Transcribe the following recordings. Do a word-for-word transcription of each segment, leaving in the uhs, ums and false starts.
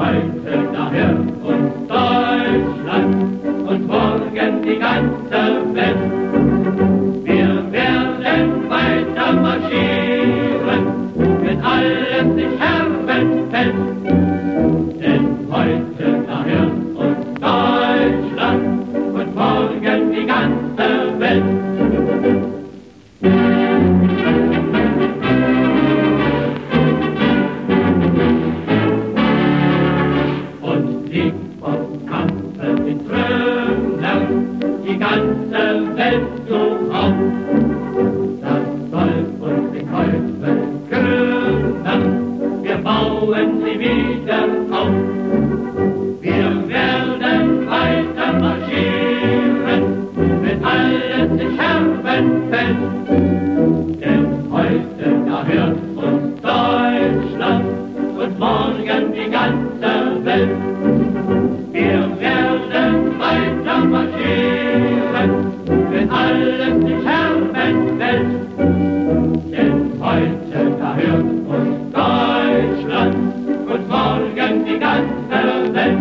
heute daher uns Deutschland und morgen die ganze Welt. Wir werden weiter marschieren, wenn alles in Scherben fällt. Denn heute daher uns Deutschland und morgen die ganze Welt. Die ganze Welt so auf, das soll uns den Teufel krümmen, wir bauen sie wieder auf. Wir werden weiter marschieren, wenn alles in Scherben fällt. Denn heute daher uns Deutschland und morgen die ganze Welt. Wir werden weiter marschieren, wenn alles in Scherben fällt. Denn heute daher uns Deutschland und morgen die ganze Welt.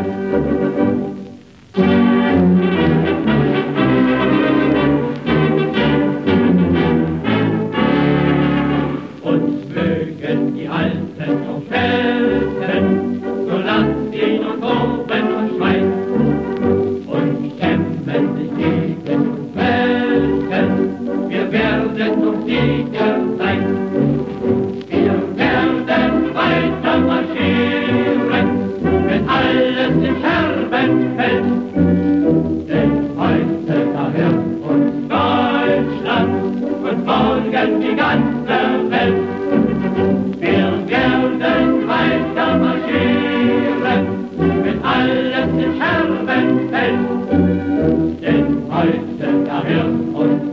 Uns mögen die Alten noch schelten, so lasst ihn uns oben und schweigen und kämpfen sich gegen uns welken. Wir werden zum Sieger sein. Wir werden weiter marschieren, wenn alles in Scherben fällt. Denn heute daher uns Deutschland und morgen die ganze Welt. Wir werden weiter marschieren, wenn alles in Scherben fällt. Denn heute daher uns